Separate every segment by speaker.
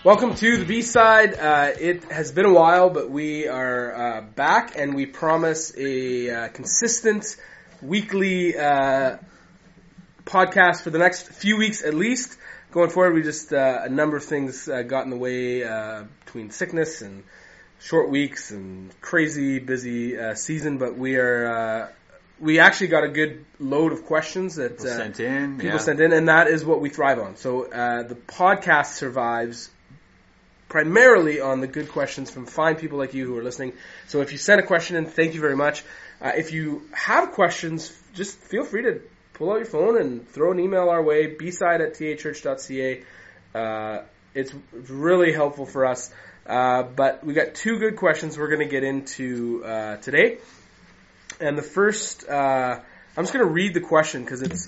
Speaker 1: Welcome to the B-Side. It has been a while, but we are back, and we promise a consistent weekly podcast for the next few weeks at least. Going forward, we just a number of things got in the way between sickness and short weeks and crazy busy season, but we actually got a good load of questions that people sent in, and that is what we thrive on. So the podcast survives primarily on the good questions from fine people like you who are listening. So if you sent a question in, thank you very much. If you have questions, just feel free to pull out your phone and throw an email our way, bside@thachurch.ca. It's really helpful for us. But we got two good questions we're going to get into today. And the first, I'm just going to read the question because it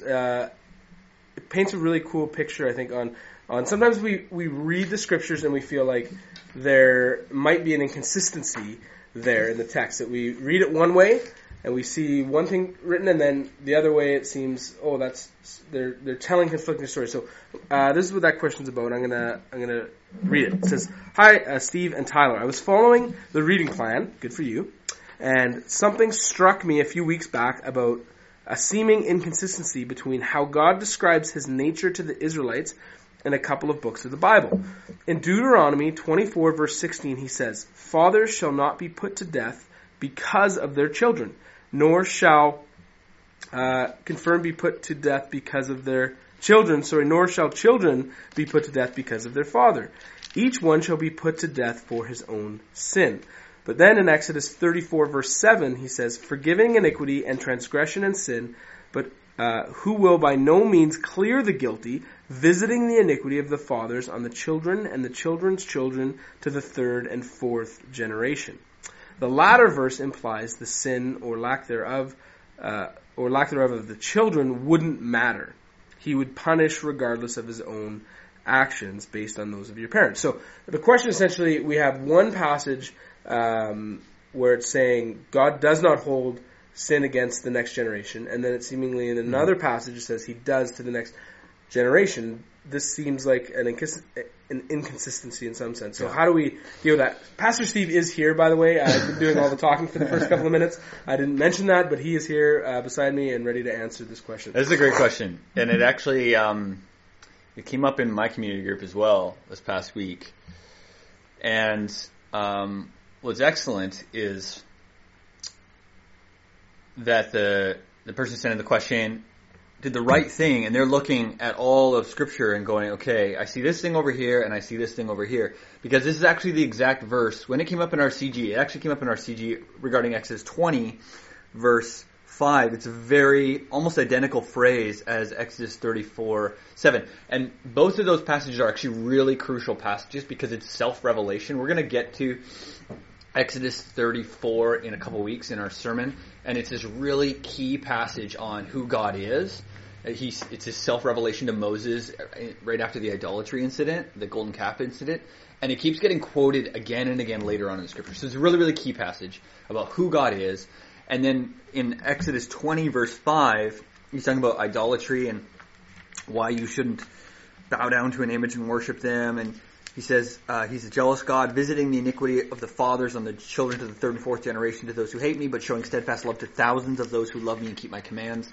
Speaker 1: paints a really cool picture, I think, on sometimes we read the scriptures and we feel like there might be an inconsistency there in the text, that we read it one way and we see one thing written, and then the other way it seems, they're telling conflicting stories. So this is what that question's about. I'm gonna read it. It says, "Hi, Steve and Tyler. I was following the reading plan. Good for you. And something struck me a few weeks back about a seeming inconsistency between how God describes His nature to the Israelites in a couple of books of the Bible. In Deuteronomy 24 verse 16, He says, 'Fathers shall not be put to death because of their children, nor shall confirm be put to death because of their children, nor shall children be put to death because of their father. Each one shall be put to death for his own sin.' But then in Exodus 34 verse 7, He says, 'Forgiving iniquity and transgression and sin, but who will by no means clear the guilty, visiting the iniquity of the fathers on the children and the children's children to the third and fourth generation.' The latter verse implies the sin or lack thereof of the children wouldn't matter. He would punish regardless of his own actions based on those of your parents." So the question essentially, we have one passage where it's saying God does not hold sin against the next generation, and then it seemingly in another passage it says He does to the next generation. This seems like an inconsistency in some sense. So how do we deal with that? Pastor Steve is here, by the way. I've been doing all the talking for the first couple of minutes. I didn't mention that, but he is here beside me and ready to answer this question.
Speaker 2: This is a great question, and it actually it came up in my community group as well this past week. And what's excellent is that the person sending the question did the right thing, and they're looking at all of Scripture and going, okay, I see this thing over here, and I see this thing over here. Because this is actually the exact verse. When it came up in our CG, it actually came up in our CG regarding Exodus 20, verse 5. It's a very, almost identical phrase as Exodus 34:7. And both of those passages are actually really crucial passages because it's self-revelation. We're going to get to Exodus 34 in a couple weeks in our sermon, and it's this really key passage on who God is. It's his self-revelation to Moses right after the idolatry incident, the golden calf incident, and it keeps getting quoted again and again later on in the scripture. So it's a really, really key passage about who God is. And then in Exodus 20 verse 5, he's talking about idolatry and why you shouldn't bow down to an image and worship them, and he says He's a jealous God, visiting the iniquity of the fathers on the children to the third and fourth generation to those who hate me, but showing steadfast love to thousands of those who love me and keep my commands.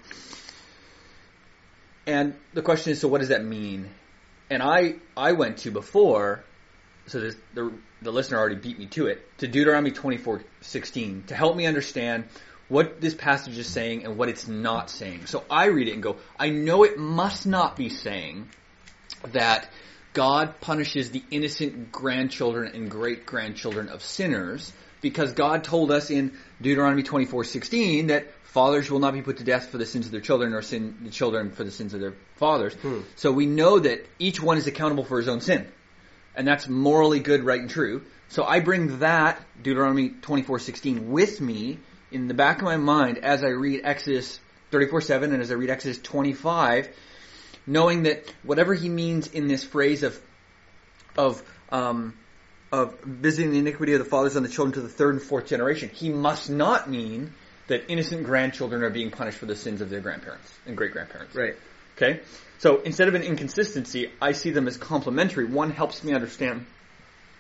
Speaker 2: And the question is, so what does that mean? And I went to before, so the listener already beat me to it, to Deuteronomy 24:16 to help me understand what this passage is saying and what it's not saying. So I read it and go, I know it must not be saying that God punishes the innocent grandchildren and great-grandchildren of sinners, because God told us in Deuteronomy 24:16 that fathers will not be put to death for the sins of their children, or the children for the sins of their fathers. So we know that each one is accountable for his own sin. And that's morally good, right, and true. So I bring that, Deuteronomy 24:16, with me in the back of my mind as I read Exodus 34:7 and as I read Exodus 25, knowing that whatever he means in this phrase of visiting the iniquity of the fathers on the children to the third and fourth generation, he must not mean that innocent grandchildren are being punished for the sins of their grandparents and great-grandparents.
Speaker 1: Right.
Speaker 2: Okay? So instead of an inconsistency, I see them as complementary. One helps me understand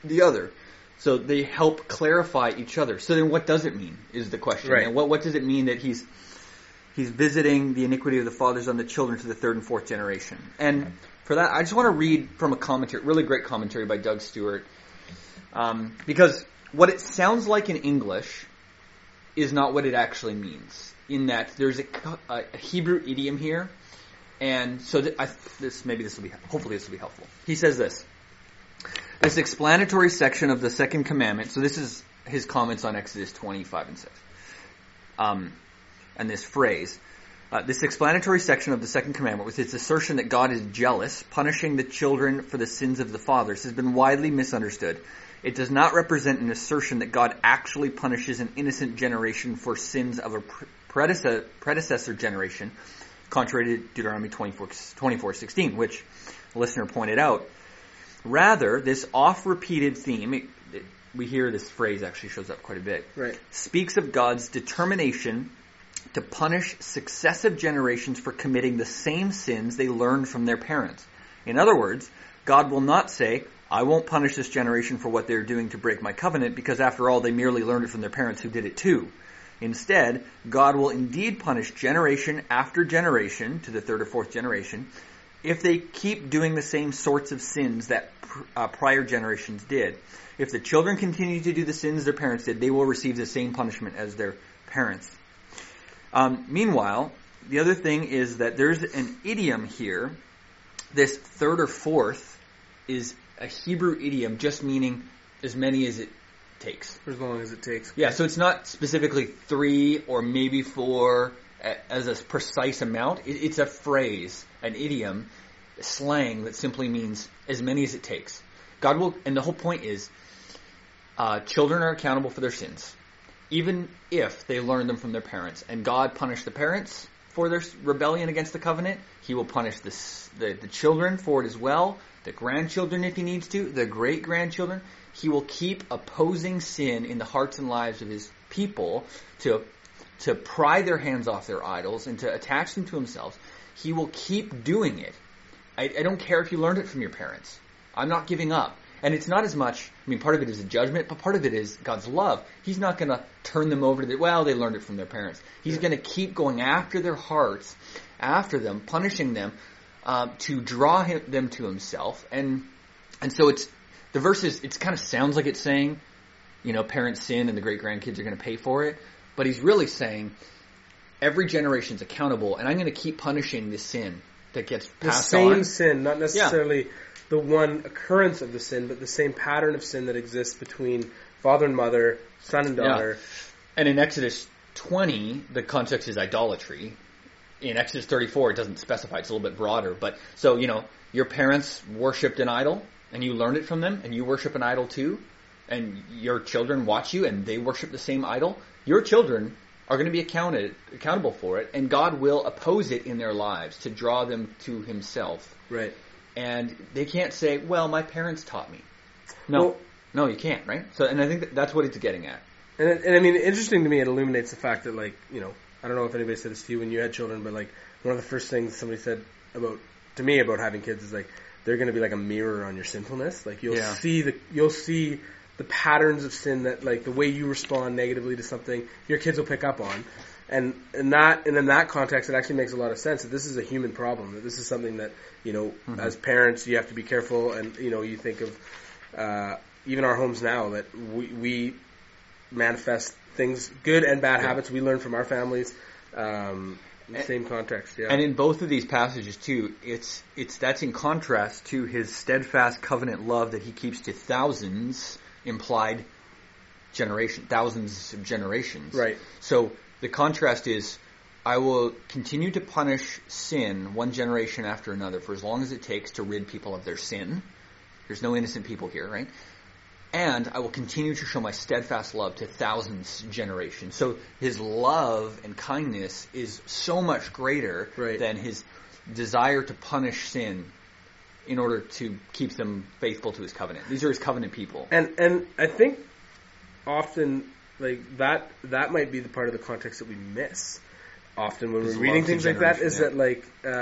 Speaker 2: the other. So they help clarify each other. So then what does it mean is the question.
Speaker 1: Right.
Speaker 2: And what does it mean that he's visiting the iniquity of the fathers on the children to the third and fourth generation? And for that, I just want to read from a commentary, really great commentary by Doug Stewart. Because what it sounds like in English is not what it actually means. In that there's a Hebrew idiom here. And so hopefully this will be helpful. He says this. This explanatory section of the second commandment, so this is his comments on Exodus 25 and 6. And this phrase, this explanatory section of the second commandment with its assertion that God is jealous, punishing the children for the sins of the fathers, has been widely misunderstood. It does not represent an assertion that God actually punishes an innocent generation for sins of a predecessor generation, contrary to Deuteronomy 24:16, which the listener pointed out. Rather, this oft-repeated theme, we hear this phrase actually shows up quite a bit,
Speaker 1: right,
Speaker 2: speaks of God's determination to punish successive generations for committing the same sins they learned from their parents. In other words, God will not say, I won't punish this generation for what they're doing to break my covenant, because after all, they merely learned it from their parents who did it too. Instead, God will indeed punish generation after generation, to the third or fourth generation, if they keep doing the same sorts of sins that prior generations did. If the children continue to do the sins their parents did, they will receive the same punishment as their parents. Meanwhile, the other thing is that there's an idiom here. This third or fourth is a Hebrew idiom just meaning as many as it takes.
Speaker 1: For as long as it takes.
Speaker 2: Yeah, so it's not specifically 3 or maybe 4 as a precise amount. It's a phrase, an idiom, slang that simply means as many as it takes. God will, and the whole point is, children are accountable for their sins, even if they learn them from their parents. And God punished the parents for their rebellion against the covenant. He will punish the children for it as well, the grandchildren if he needs to, the great-grandchildren. He will keep opposing sin in the hearts and lives of his people to pry their hands off their idols and to attach them to himself. He will keep doing it. I don't care if you learned it from your parents. I'm not giving up. And it's not as much, part of it is a judgment, but part of it is God's love. He's not going to turn them over to they learned it from their parents. He's going to keep going after their hearts, after them, punishing them, to draw them to himself. And so the verses, it kind of sounds like it's saying, parents sin and the great-grandkids are going to pay for it. But he's really saying every generation's accountable, and I'm going to keep punishing this sin that gets passed on.
Speaker 1: The same sin, not necessarily the one occurrence of the sin, but the same pattern of sin that exists between father and mother, son and daughter.
Speaker 2: Yeah. And in Exodus 20, the context is idolatry. In Exodus 34, it doesn't specify. It's a little bit broader. But so, your parents worshipped an idol, and you learned it from them, and you worship an idol too, and your children watch you, and they worship the same idol. Your children are going to be accountable for it, and God will oppose it in their lives to draw them to himself.
Speaker 1: Right.
Speaker 2: And they can't say, well, my parents taught me. No, you can't, right? So, and I think that's what it's getting at.
Speaker 1: And interesting to me, it illuminates the fact that, I don't know if anybody said this to you when you had children, but, one of the first things somebody said to me about having kids is, they're going to be like a mirror on your sinfulness. You'll see the patterns of sin that, the way you respond negatively to something, your kids will pick up on. And in that context, it actually makes a lot of sense that this is a human problem, that this is something that, as parents, you have to be careful. And, you think of even our homes now, that we manifest things, good and bad habits we learn from our families. Same context, yeah.
Speaker 2: And in both of these passages, too, that's in contrast to his steadfast covenant love that he keeps to thousands implied thousands of generations.
Speaker 1: Right.
Speaker 2: So the contrast is, I will continue to punish sin one generation after another for as long as it takes to rid people of their sin. There's no innocent people here, right? And I will continue to show my steadfast love to thousands generations. So his love and kindness is so much greater than his desire to punish sin in order to keep them faithful to his covenant. These are his covenant people.
Speaker 1: And I think often that might be the part of the context that we miss often when we're reading things like that, is that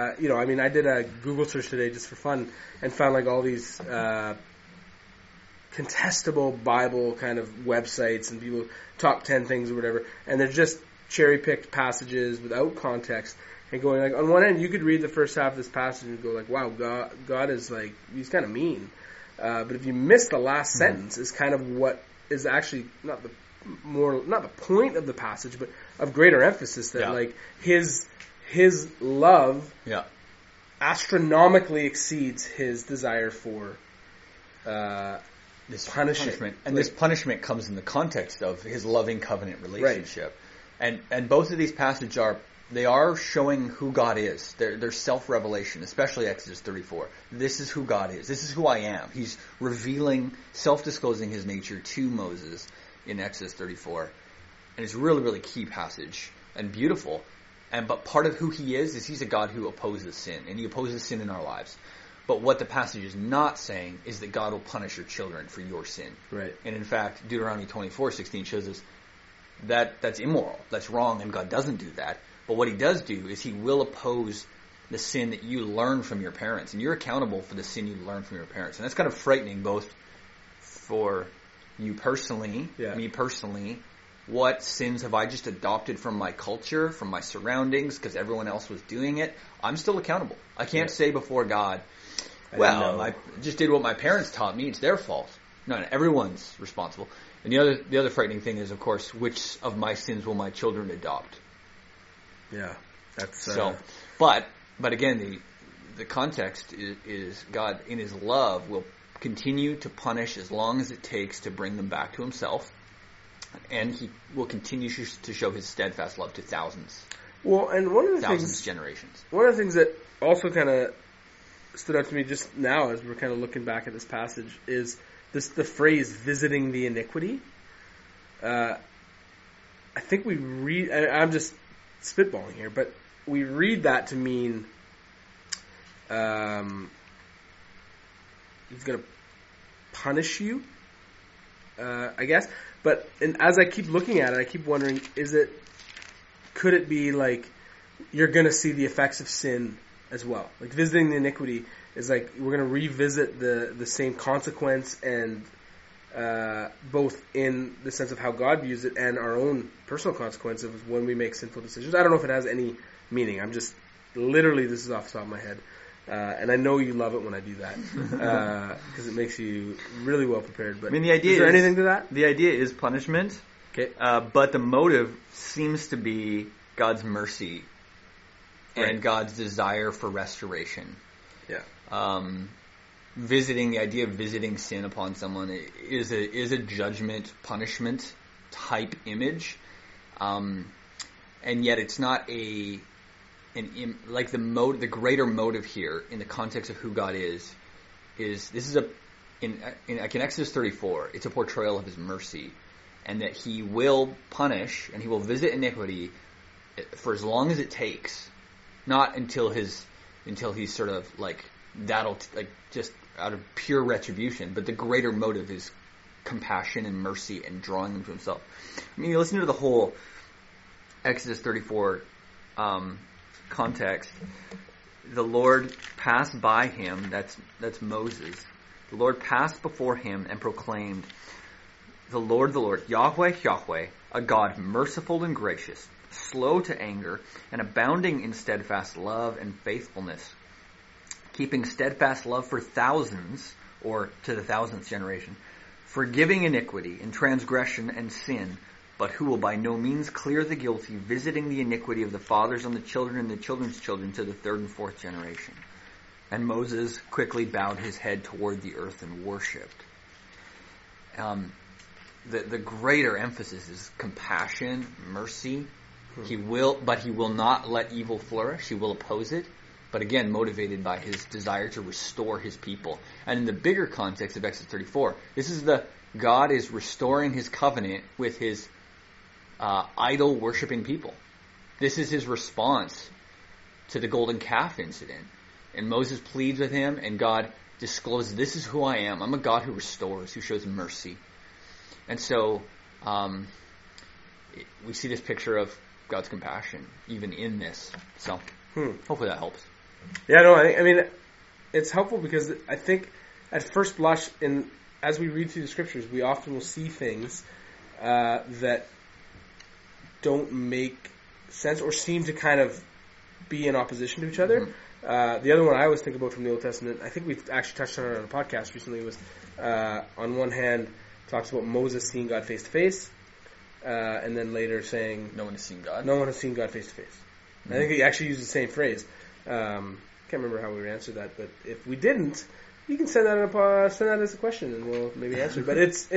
Speaker 1: I did a Google search today just for fun and found all these contestable Bible kind of websites and people top 10 things or whatever, and they're just cherry-picked passages without context, and going like, on one end, you could read the first half of this passage and go like, wow, God is like, he's kind of mean. But if you miss the last sentence, is kind of what is actually not the point of the passage, but of greater emphasis, that like his love astronomically exceeds his desire for
Speaker 2: this
Speaker 1: punishment.
Speaker 2: And this punishment comes in the context of his loving covenant relationship. Right. And both of these passages are showing who God is. They're self-revelation, especially Exodus 34. This is who God is. This is who I am. He's revealing, self-disclosing his nature to Moses in Exodus 34. And it's a really, really key passage and beautiful. But part of who he is he's a God who opposes sin, and he opposes sin in our lives. But what the passage is not saying is that God will punish your children for your sin.
Speaker 1: Right.
Speaker 2: And in fact, Deuteronomy 24:16 shows us that that's immoral, that's wrong, and God doesn't do that. But what he does do is he will oppose the sin that you learn from your parents. And you're accountable for the sin you learn from your parents. And that's kind of frightening, both for you personally, me personally. What sins have I just adopted from my culture, from my surroundings, because everyone else was doing it? I'm still accountable. I can't say before God, I just did what my parents taught me. It's their fault. No, everyone's responsible. And the other frightening thing is, of course, which of my sins will my children adopt?
Speaker 1: Yeah, that's
Speaker 2: so. But again, the context is God in His love will continue to punish as long as it takes to bring them back to Himself, and He will continue to show His steadfast love to thousands.
Speaker 1: Well, and
Speaker 2: generations.
Speaker 1: One of the things that also kind of stood out to me just now as we're kind of looking back at this passage is the phrase "visiting the iniquity." I think we read. I'm just spitballing here, but we read that to mean he's going to punish you, I guess. But as I keep looking at it, I keep wondering, could it be like you're going to see the effects of sin as well? Like visiting the iniquity is like we're going to revisit the same consequence, and both in the sense of how God views it and our own personal consequence of when we make sinful decisions. I don't know if it has any meaning. I'm just literally, this is off the top of my head. And I know you love it when I do that because it makes you really well prepared. But
Speaker 2: I mean, the idea
Speaker 1: is there anything to that?
Speaker 2: The idea is punishment, but the motive seems to be God's mercy and God's desire for restoration.
Speaker 1: Yeah.
Speaker 2: The idea of visiting sin upon someone is a judgment, punishment type image, and yet it's not the greater motive here in the context of who God is this is in Exodus 34, it's a portrayal of His mercy, and that He will punish and He will visit iniquity for as long as it takes, not until he's sort of like that'll like just out of pure retribution, but the greater motive is compassion and mercy and drawing them to Himself. I mean, you listen to the whole Exodus 34 context. The Lord passed by him, that's Moses. The Lord passed before him and proclaimed, the Lord, Yahweh, Yahweh, a God merciful and gracious, slow to anger, and abounding in steadfast love and faithfulness, keeping steadfast love for thousands, or to the thousandth generation, forgiving iniquity and transgression and sin, but who will by no means clear the guilty, visiting the iniquity of the fathers on the children and the children's children to the third and fourth generation. And Moses quickly bowed his head toward the earth and worshipped. The greater emphasis is compassion, mercy. He will not let evil flourish. He will oppose it. But again, motivated by His desire to restore His people. And in the bigger context of Exodus 34, this is God is restoring His covenant with His idol worshipping people. This is His response to the golden calf incident. And Moses pleads with Him, and God discloses, this is who I am. I'm a God who restores, who shows mercy. And so we see this picture of God's compassion even in this. So hopefully that helps.
Speaker 1: Yeah, no, I mean, it's helpful because I think at first blush in as we read through the scriptures, we often will see things that don't make sense or seem to kind of be in opposition to each other. Mm-hmm. The other one I always think about from the Old Testament, I think we've actually touched on it on a podcast recently, was on one hand talks about Moses seeing God face to face, and then later saying
Speaker 2: no one has seen God.
Speaker 1: No one has seen God face to face. I think he actually used the same phrase. Can't remember how we would answer that, but if we didn't, you can send that as a question, and we'll maybe answer it. But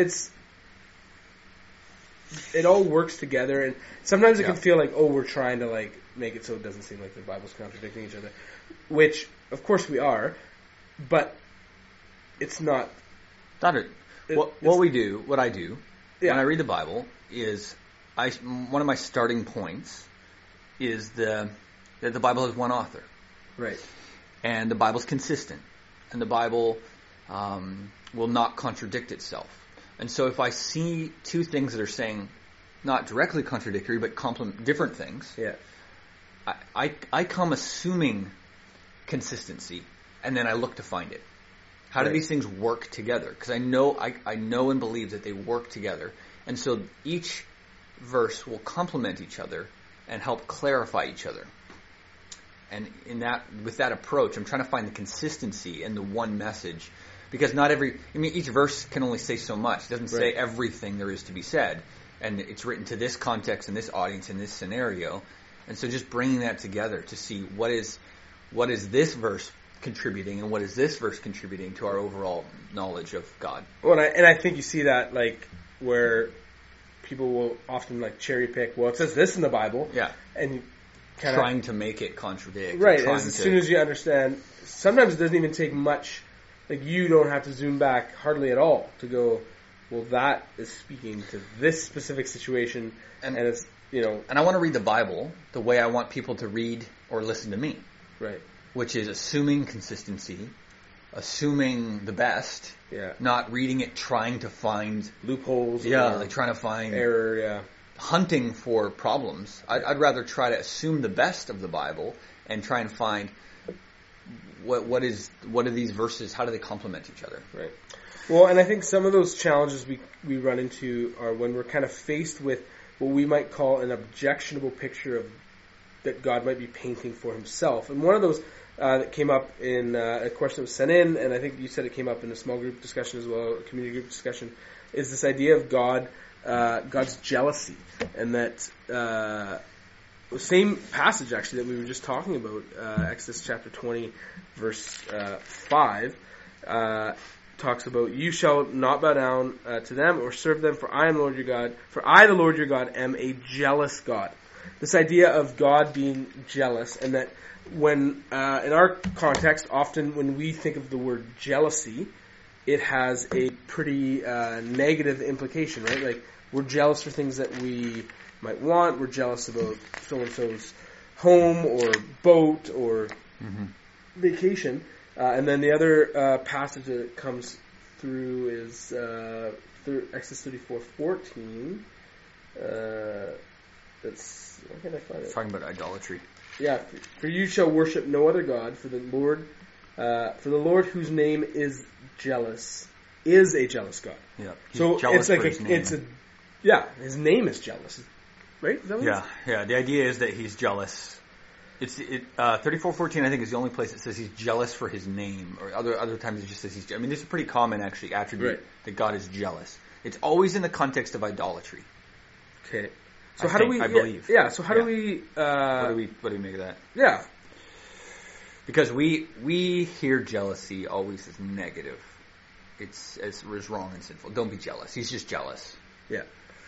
Speaker 1: it all works together, and sometimes it can feel like, we're trying to like make it so it doesn't seem like the Bible's contradicting each other, which of course we are, but it's not.
Speaker 2: What I do when I read the Bible is one of my starting points is that the Bible has one author,
Speaker 1: right,
Speaker 2: and the Bible's consistent, and the Bible will not contradict itself. And so if I see two things that are saying not directly contradictory but complement different things, I come assuming consistency, and then I look to find it. How do these things work together? Because I know and believe that they work together, and so each verse will complement each other and help clarify each other. And with that approach, I'm trying to find the consistency in the one message. Because each verse can only say so much. It doesn't say everything there is to be said. And it's written to this context and this audience and this scenario. And so just bringing that together to see what is this verse contributing and what is this verse contributing to our overall knowledge of God.
Speaker 1: Well, and I think you see that like where people will often like cherry pick, well, it says this in the Bible.
Speaker 2: Yeah.
Speaker 1: And
Speaker 2: trying to make it contradict.
Speaker 1: Right. As soon as you understand, sometimes it doesn't even take much. Like, you don't have to zoom back hardly at all to go, well, that is speaking to this specific situation, and it's,
Speaker 2: And I want to read the Bible the way I want people to read or listen to me.
Speaker 1: Right.
Speaker 2: Which is assuming consistency, assuming the best, not reading it trying to find
Speaker 1: loopholes.
Speaker 2: Like trying to find
Speaker 1: error,
Speaker 2: hunting for problems. I'd rather try to assume the best of the Bible and try and find what are these verses, how do they complement each other?
Speaker 1: Right. Well, and I think some of those challenges we run into are when we're kind of faced with what we might call an objectionable picture of that God might be painting for himself. And one of those that came up in a question that was sent in, and I think you said it came up in a small group discussion as well, a community group discussion, is this idea of God's jealousy. And that the same passage, actually, that we were just talking about, Exodus chapter 20, verse 5, talks about, you shall not bow down to them or serve them, for I am the Lord your God. For I, the Lord your God, am a jealous God. This idea of God being jealous, and that when, in our context, often when we think of the word jealousy, it has a pretty negative implication, right? Like, we're jealous for things that we might want. We're jealous about so-and-so's home or boat or vacation. And then the other passage that comes through is Exodus 34:14. That's, where can I find it?
Speaker 2: Talking about idolatry.
Speaker 1: Yeah, for you shall worship no other God, for the Lord whose name is jealous is a jealous God.
Speaker 2: Yeah.
Speaker 1: So it's like his name is jealous. Right? Is that what
Speaker 2: yeah. The idea is that he's jealous. 34:14, I think, is the only place that says he's jealous for his name, or other times it just says he's. I mean, this is a pretty common actually attribute that God is jealous. It's always in the context of idolatry.
Speaker 1: Okay. So I believe. Yeah. So how do we?
Speaker 2: What do we make of that?
Speaker 1: Yeah.
Speaker 2: Because we hear jealousy always as negative. It's wrong and sinful. Don't be jealous. He's just jealous.
Speaker 1: Yeah.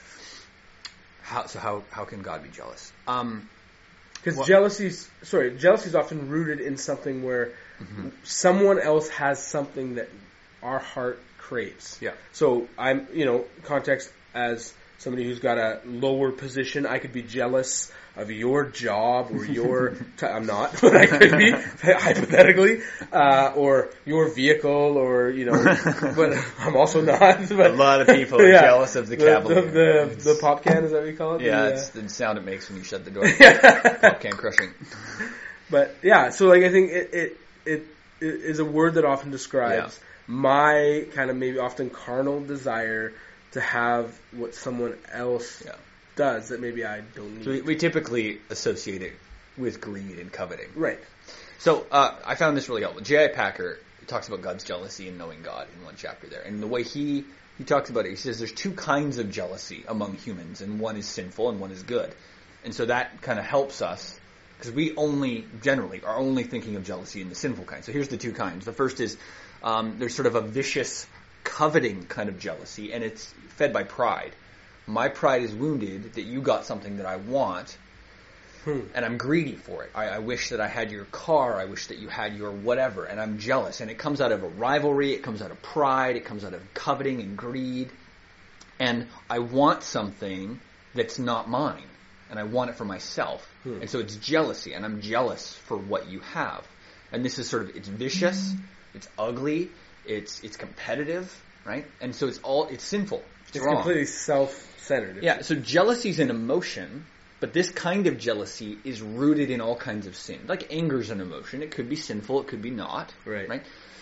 Speaker 2: How can God be jealous?
Speaker 1: Because jealousy is often rooted in something where someone else has something that our heart craves.
Speaker 2: Yeah.
Speaker 1: So I'm, context as somebody who's got a lower position, I could be jealous of your job or your, I'm not, but I could be, hypothetically, or your vehicle or, but I'm also not. But,
Speaker 2: a lot of people are jealous of the Cavalier.
Speaker 1: The pop can, is that what you call it?
Speaker 2: Yeah, it's the sound it makes when you shut the door. Pop can crushing.
Speaker 1: But yeah, so like I think it is a word that often describes my kind of maybe often carnal desire to have what someone else does that maybe I don't need.
Speaker 2: So we typically associate it with greed and coveting.
Speaker 1: Right.
Speaker 2: So I found this really helpful. J.I. Packer talks about God's jealousy and knowing God in one chapter there. And the way he talks about it, he says there's two kinds of jealousy among humans, and one is sinful and one is good. And so that kind of helps us, because we generally are only thinking of jealousy in the sinful kind. So here's the two kinds. The first is there's sort of a vicious coveting kind of jealousy, and it's fed by pride. My pride is wounded that you got something that I want, and I'm greedy for it. I wish that I had your car. I wish that you had your whatever, and I'm jealous. And it comes out of a rivalry. It comes out of pride. It comes out of coveting and greed. And I want something that's not mine, and I want it for myself. And so it's jealousy, and I'm jealous for what you have. And this is sort of, it's vicious, it's ugly, it's competitive, right? And so it's sinful. It's wrong.
Speaker 1: Completely self-centered.
Speaker 2: Yeah, so jealousy is an emotion, but this kind of jealousy is rooted in all kinds of sin. Like anger is an emotion. It could be sinful, it could be not.
Speaker 1: Right.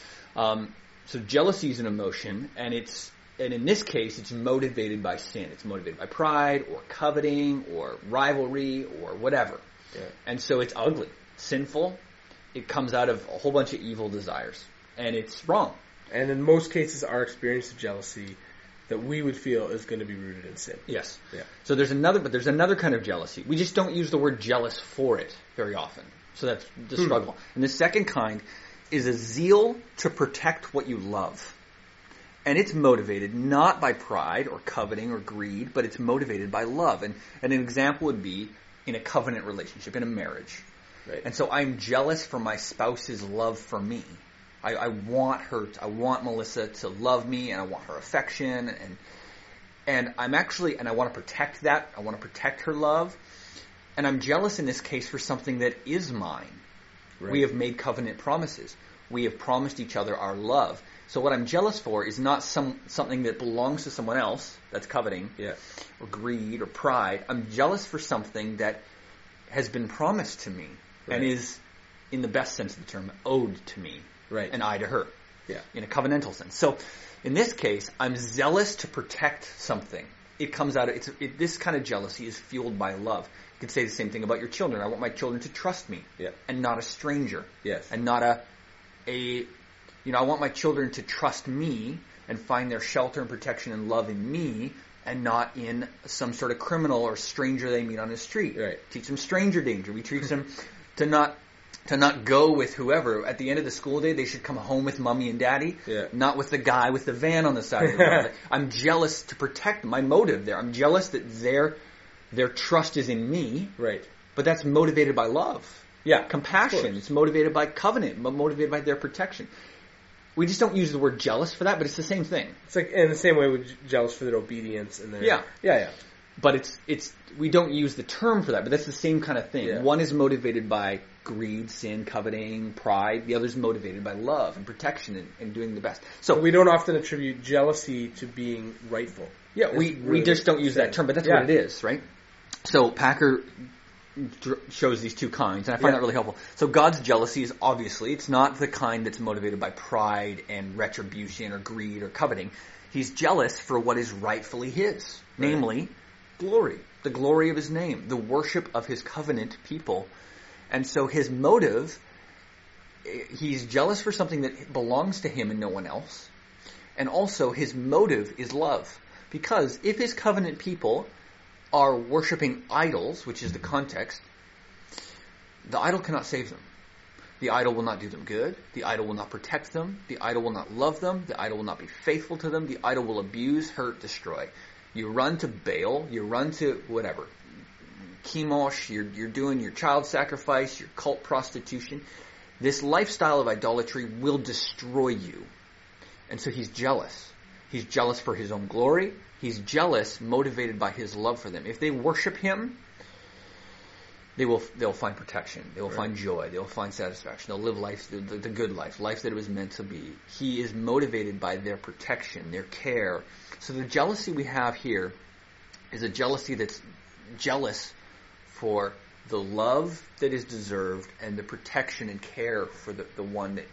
Speaker 2: So jealousy is an emotion, and in this case, it's motivated by sin. It's motivated by pride or coveting or rivalry or whatever.
Speaker 1: Yeah.
Speaker 2: And so it's ugly, sinful. It comes out of a whole bunch of evil desires, and it's wrong.
Speaker 1: And in most cases, our experience of jealousy that we would feel is going to be rooted in sin.
Speaker 2: Yes.
Speaker 1: Yeah.
Speaker 2: So there's another kind of jealousy. We just don't use the word jealous for it very often. So that's the struggle. And the second kind is a zeal to protect what you love. And it's motivated not by pride or coveting or greed, but it's motivated by love. And an example would be in a covenant relationship, in a marriage.
Speaker 1: Right.
Speaker 2: And so I'm jealous for my spouse's love for me. I want I want Melissa to love me, and I want her affection, and I want to protect that. I want to protect her love. And I'm jealous in this case for something that is mine. Right. We have made covenant promises. We have promised each other our love. So what I'm jealous for is not something that belongs to someone else, that's coveting, or greed, or pride. I'm jealous for something that has been promised to me, and is, in the best sense of the term, owed to me, and I to her, in a covenantal sense. So in this case, I'm zealous to protect something. It comes out of, this kind of jealousy is fueled by love. You can say the same thing about your children. I want my children to trust me, and not a stranger, and not I want my children to trust me and find their shelter and protection and love in me, and not in some sort of criminal or stranger they meet on the street. Right. Teach them stranger danger. We teach them to not go with whoever. At the end of the school day, they should come home with mommy and daddy, not with the guy with the van on the side of the road. I'm jealous to protect my motive there. I'm jealous that their trust is in me, but that's motivated by love. Compassion. It's motivated by covenant, motivated by their protection. We just don't use the word jealous for that, but it's the same thing.
Speaker 1: It's like in the same way we're jealous for their obedience and their
Speaker 2: But it's we don't use the term for that, but that's the same kind of thing. One is motivated by greed, sin, coveting, pride. The other is motivated by love and protection and doing the best. So
Speaker 1: we don't often attribute jealousy to being rightful.
Speaker 2: We just don't use that term, but that's what it is, right? So Packer shows these two kinds, and I find that really helpful. So God's jealousy is obviously, it's not the kind that's motivated by pride and retribution or greed or coveting. He's jealous for what is rightfully his, namely glory, the glory of his name, the worship of his covenant people. And so his motive, he's jealous for something that belongs to him and no one else. And also his motive is love. Because if his covenant people are worshiping idols, which is the context, the idol cannot save them. The idol will not do them good. The idol will not protect them. The idol will not love them. The idol will not be faithful to them. The idol will abuse, hurt, destroy. You run to Baal. You run to whatever. Chemosh. You're doing your child sacrifice, your cult prostitution. This lifestyle of idolatry will destroy you. And so he's jealous. He's jealous for his own glory. He's jealous, motivated by his love for them. If they worship him, they'll find protection. They will find joy. They will find satisfaction. They'll live life, the good life that it was meant to be. He is motivated by their protection, their care. So the jealousy we have here is a jealousy that's jealous for the love that is deserved and the protection and care for the one that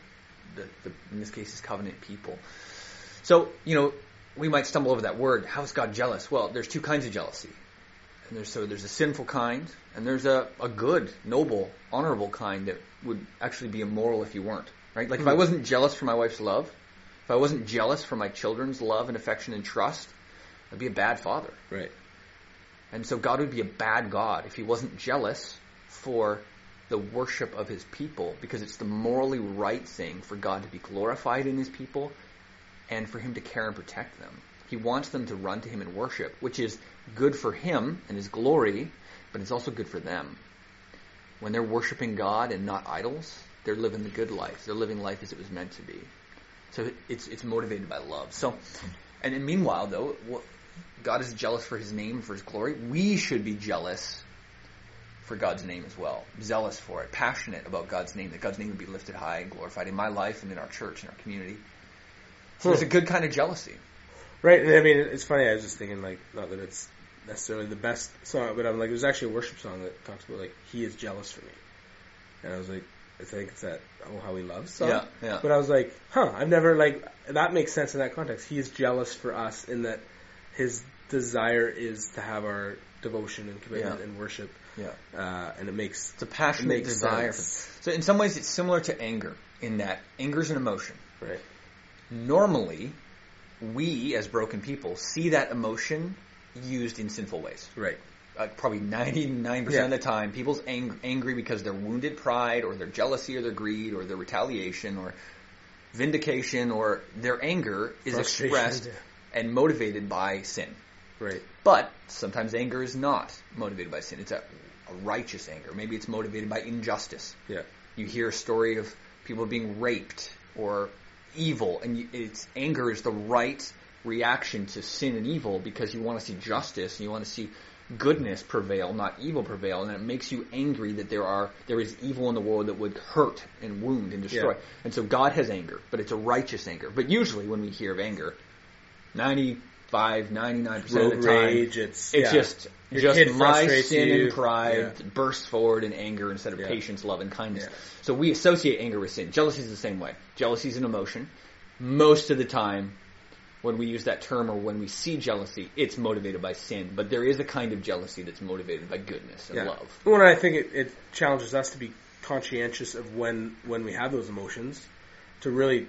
Speaker 2: in this case, his covenant people. So, we might stumble over that word. How is God jealous? Well, there's two kinds of jealousy. And there's a sinful kind, and there's a good, noble, honorable kind that would actually be immoral if you weren't. Right? Like if I wasn't jealous for my wife's love, if I wasn't jealous for my children's love and affection and trust, I'd be a bad father.
Speaker 1: Right.
Speaker 2: And so God would be a bad God if he wasn't jealous for the worship of his people, because it's the morally right thing for God to be glorified in his people and for him to care and protect them. He wants them to run to him in worship, which is good for him and his glory, but it's also good for them. When they're worshiping God and not idols, they're living the good life. They're living life as it was meant to be. So it's motivated by love. So, and meanwhile, though, God is jealous for his name, for his glory. We should be jealous for God's name as well. Zealous for it. Passionate about God's name, that God's name would be lifted high and glorified in my life and in our church and our community. So there's a good kind of jealousy.
Speaker 1: Right, and I mean, it's funny, I was just thinking, like, not that it's necessarily the best song, but I'm like, there's actually a worship song that talks about, like, he is jealous for me. And I was like, I think it's that "Oh How He Loves" song.
Speaker 2: Yeah.
Speaker 1: But I was like, I've never, like, that makes sense in that context. He is jealous for us in that his desire is to have our devotion and commitment and worship.
Speaker 2: Yeah.
Speaker 1: And
Speaker 2: it's a passionate desire. So in some ways it's similar to anger, in that anger is an emotion.
Speaker 1: Right.
Speaker 2: Normally, we as broken people see that emotion used in sinful ways.
Speaker 1: Right.
Speaker 2: Probably 99% of the time, people's angry because their wounded pride or their jealousy or their greed or their retaliation or vindication, or their anger is expressed and motivated by sin.
Speaker 1: Right.
Speaker 2: But sometimes anger is not motivated by sin. It's a righteous anger. Maybe it's motivated by injustice.
Speaker 1: Yeah.
Speaker 2: You hear a story of people being raped or evil, and anger is the right reaction to sin and evil because you want to see justice and you want to see goodness prevail, not evil prevail, and it makes you angry that there is evil in the world that would hurt and wound and destroy. Yeah. And so God has anger, but it's a righteous anger. But usually when we hear of anger, 99% of the time,
Speaker 1: rage,
Speaker 2: it's just my sin and pride bursts forward in anger instead of patience, love, and kindness. Yeah. So we associate anger with sin. Jealousy is the same way. Jealousy is an emotion. Most of the time, when we use that term or when we see jealousy, it's motivated by sin. But there is a kind of jealousy that's motivated by goodness and love.
Speaker 1: Well, and I think it challenges us to be conscientious of when we have those emotions, to really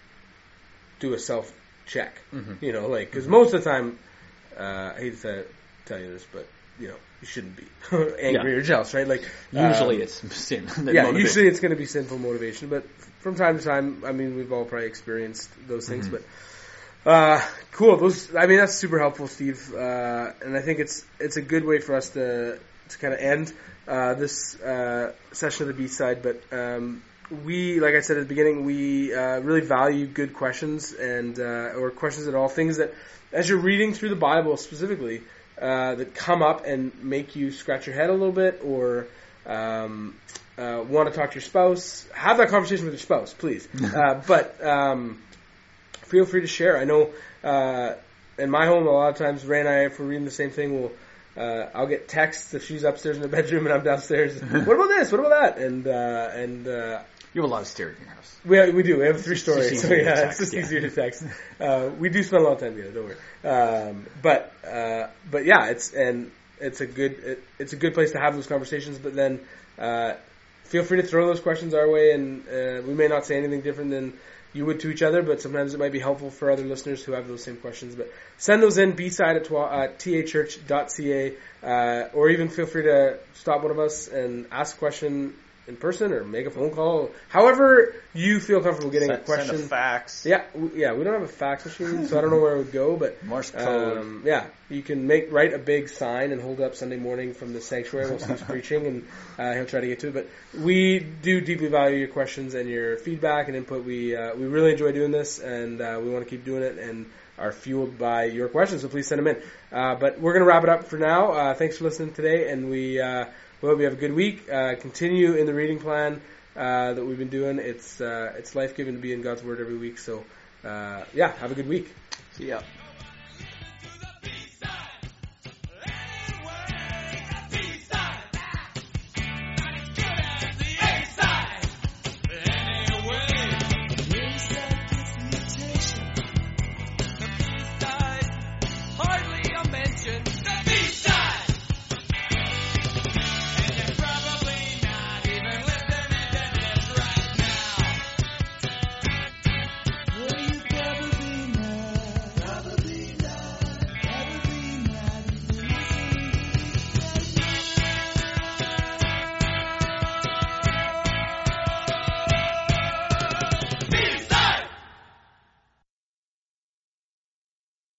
Speaker 1: do a self-check. Mm-hmm. Because most of the time, I hate to tell you this, but, you shouldn't be angry or jealous, right? Like
Speaker 2: usually it's sin.
Speaker 1: Usually it's going to be sinful motivation. But from time to time, I mean, we've all probably experienced those things, but... cool. That's super helpful, Steve. And I think it's a good way for us to kind of end this session of the B-side. But we, like I said at the beginning, we really value good questions and or questions at all, things that, as you're reading through the Bible specifically, that come up and make you scratch your head a little bit, or want to talk to your spouse. Have that conversation with your spouse, please. Feel free to share. I know in my home, a lot of times, Ray and I, if we're reading the same thing, I'll get texts if she's upstairs in the bedroom and I'm downstairs. What about this? What about that? And
Speaker 2: you have a lot of stairs in your house.
Speaker 1: We do. We have 3 stories, so it's just easier to text. We do spend a lot of time together. Don't worry. But yeah, it's a good place to have those conversations. But then feel free to throw those questions our way, and we may not say anything different than you would to each other, but sometimes it might be helpful for other listeners who have those same questions. But send those in, bside at tahchurch.ca, or even feel free to stop one of us and ask a question in person or make a phone call. However you feel comfortable getting a question.
Speaker 2: Send a fax.
Speaker 1: Yeah, we don't have a fax machine, so I don't know where it would go, but
Speaker 2: Morse code.
Speaker 1: You can write a big sign and hold it up Sunday morning from the sanctuary while Steve's preaching, and he'll try to get to it. But we do deeply value your questions and your feedback and input. We really enjoy doing this, and we want to keep doing it, and are fueled by your questions, so please send them in. But we're going to wrap it up for now. Thanks for listening today, and we hope you have a good week. Continue in the reading plan that we've been doing. It's life-giving to be in God's Word every week, so have a good week.
Speaker 2: See ya.